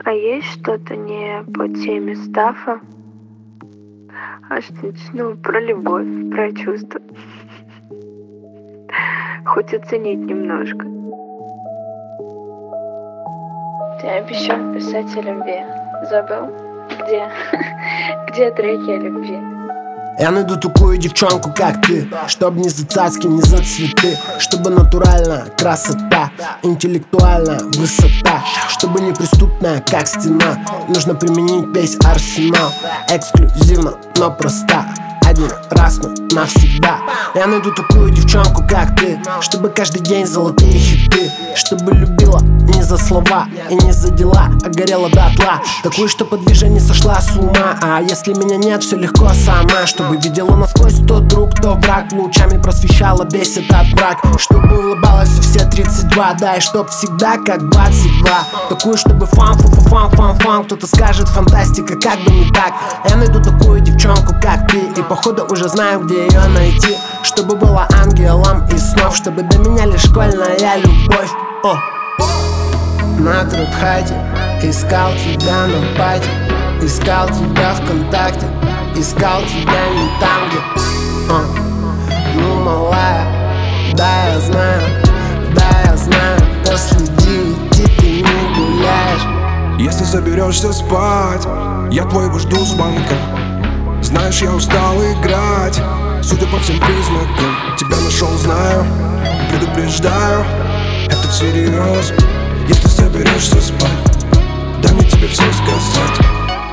А есть что-то не по теме Стаффа, а что-нибудь, про любовь, про чувства? Хоть оценить немножко. Ты обещал писать о любви. Забыл? Где? Где треки о любви? Я найду такую девчонку, как ты, чтоб ни за цацки, ни за цветы, чтобы натуральная красота, интеллектуальная высота, чтобы неприступная, как стена. Нужно применить весь арсенал, эксклюзивно, но проста. Один раз, но навсегда. Я найду такую девчонку, как ты, чтобы каждый день золотые хиты, чтобы любила не за слова и не за дела, а горела дотла. Такую, что по движению сошла с ума. А если меня нет, все легко сама. Чтобы видела насквозь, то друг, то враг, лучами просвещала весь этот брак. Чтобы улыбалась все 32, да, и чтоб всегда как 22. Такую, чтобы фан, кто-то скажет фантастика, как бы не так. Я найду такую девчонку, как ты, и походу уже знаю, где ее найти. Чтобы была ангелом из снов, чтобы до меня лишь школьная любовь. На Трудхате искал тебя на пати, искал тебя ВКонтакте, искал тебя не там, где ну, малая, да, я знаю, последи, иди, ты не гуляешь. Если заберешься спать, я твоего жду с банка. Знаешь, я устал играть, судя по всем признакам. Тебя нашел, знаю, предупреждаю, это всерьез. Если соберешься спать, дай мне тебе все сказать.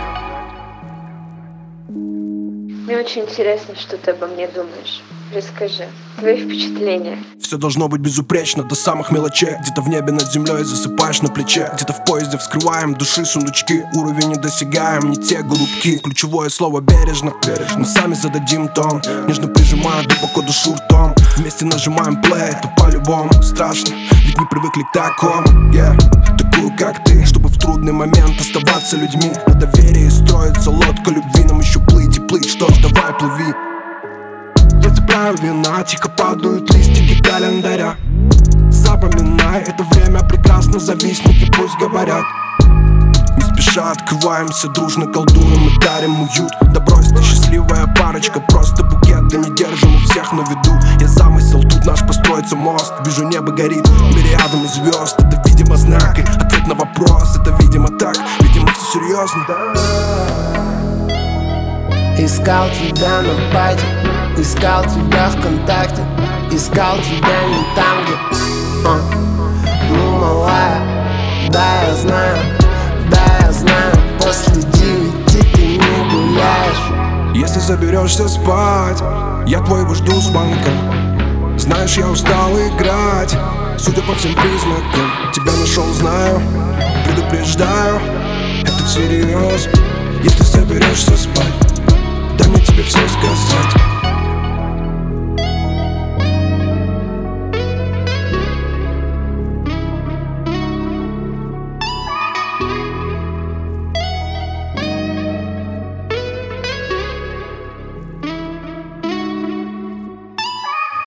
Мне очень интересно, что ты обо мне думаешь. Расскажи, твои впечатления. Все должно быть безупречно до самых мелочей. Где-то в небе над землей засыпаешь на плече, где-то в поезде вскрываем души сундучки. Уровень не достигаем, не те голубки. Ключевое слово бережно, мы сами зададим тон. Нежно прижимая глубоко душу ртом. Вместе нажимаем плей, это по-любому страшно, ведь не привыкли к такому, такую как ты, чтобы в трудный момент оставаться людьми. На доверии строится лодка любви, нам еще плыть и плыть, что ж, давай плыви. Я цепляю вина, тихо падают листики календаря. Запоминай, это время прекрасно, завистники пусть говорят. Не спеша открываемся, дружно колдуем и дарим уют. Да брось ты, счастливая парочка, просто букет, да не держим у всех на виду. Я замысел, тут наш построится мост. Вижу, небо горит мириадами звезд. Это, видимо, знак и ответ на вопрос. Это, видимо, так, видимо, все серьезно. Искал тебя на пати, искал тебя ВКонтакте, искал тебя не там, где ну, малая, да, я знаю, последи, иди, ты не гуляешь. Если заберешься спать, я твоего жду с банка. Знаешь, я устал играть, судя по всем признакам. Тебя нашел, знаю, предупреждаю, это всерьез. Если соберешься спать, дай мне тебе все сказать.